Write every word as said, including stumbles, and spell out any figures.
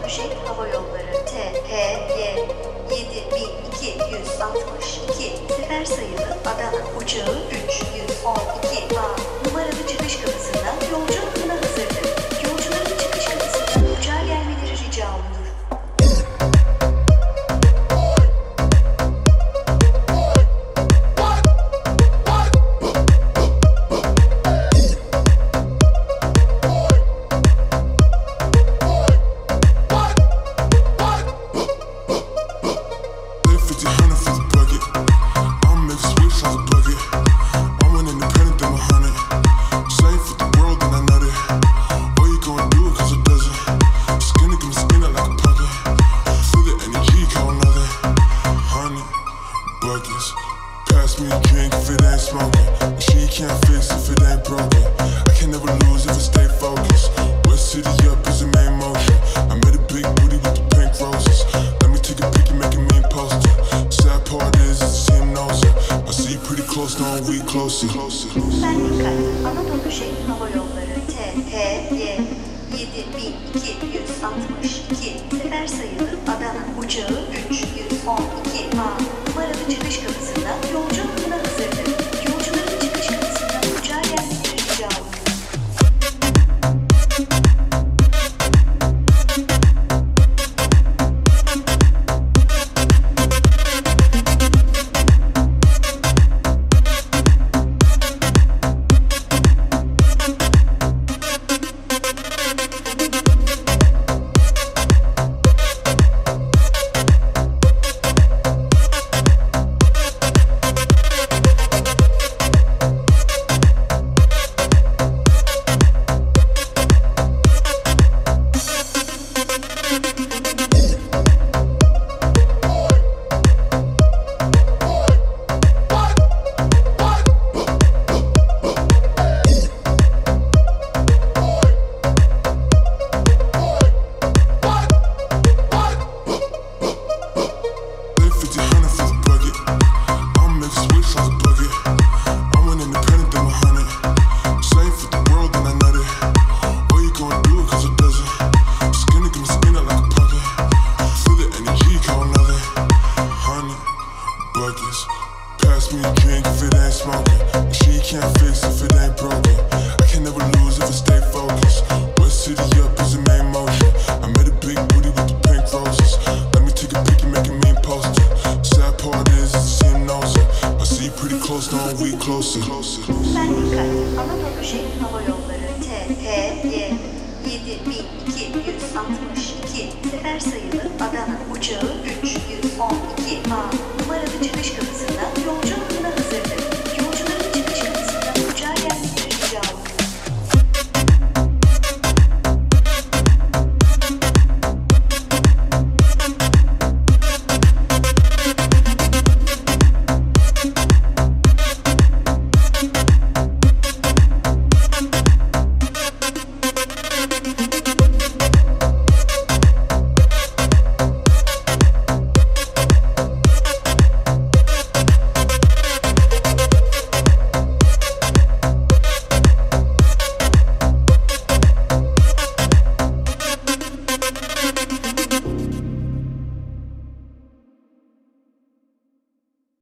Jet Hava Yolları T H Y yedi bin iki yüz altmış iki sefer sayılı Adana uçağı üç yüz on iki A numaralı çıkış kapısından yolcu akımına hazırdır. Yolcuların çıkış kapısından uçağa gelmeleri rica olunur. Pass me a drink if it ain't smoking. And she can't fix if it ain't broken. I can never lose if I stay focused. West City up is the main motion. I made a big booty with the pink roses. Let me take a pic and make a mean poster. Sad part is it's the same nose. I see you pretty close, now we closer. Ben dikkat. Anadolu Jet Hava Yolları T H Y yedi bin iki yüz altmış iki sefer sayılı Adana uçağı üç yüz on iki A numaralı çıkış kapısından yolcu akımına hazırdır. Yolcuların çıkış kapısından uçağa gelmeleri rica olunur. Pass me a drink if it ain't smoking. And she can't fix if it ain't broken. I can never lose if I stay focused. West City up is the main motion. I made a big booty with the pink roses. Let me take a pic and make a mean poster. Sad part is it's the same nose. I see you pretty close, now we closer. Ben dikkat. Anadolu Jet Hava Yolları T H Y yedi bin iki yüz altmış iki sefer sayılı Adana uçağı üç yüz on iki A numaralı çıkış kapısından yolcu